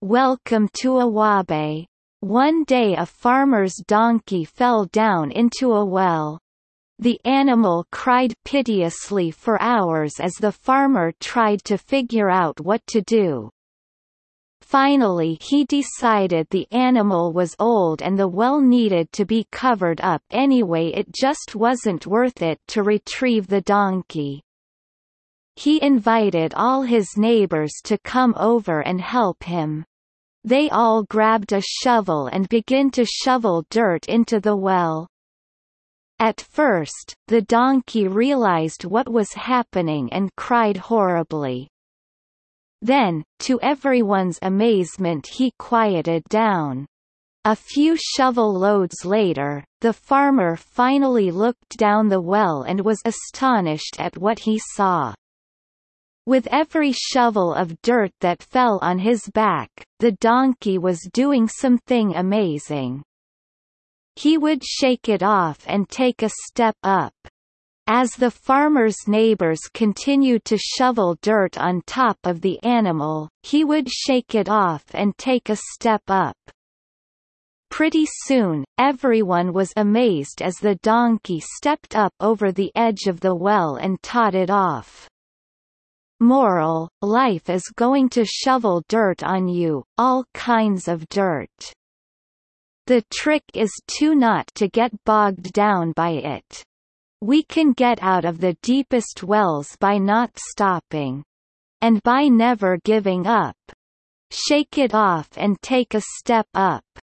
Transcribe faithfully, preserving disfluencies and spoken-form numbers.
Welcome to Awabe. One day a farmer's donkey fell down into a well. The animal cried piteously for hours as the farmer tried to figure out what to do. Finally he decided the animal was old and the well needed to be covered up anyway, it just wasn't worth it to retrieve the donkey. He invited all his neighbors to come over and help him. They all grabbed a shovel and began to shovel dirt into the well. At first, the donkey realized what was happening and cried horribly. Then, to everyone's amazement, he quieted down. A few shovel loads later, the farmer finally looked down the well and was astonished at what he saw. With every shovel of dirt that fell on his back, the donkey was doing something amazing. He would shake it off and take a step up. As the farmer's neighbors continued to shovel dirt on top of the animal, he would shake it off and take a step up. Pretty soon, everyone was amazed as the donkey stepped up over the edge of the well and totted off. Moral: life is going to shovel dirt on you, all kinds of dirt. The trick is to not to get bogged down by it. We can get out of the deepest wells by not stopping. And by never giving up. Shake it off and take a step up.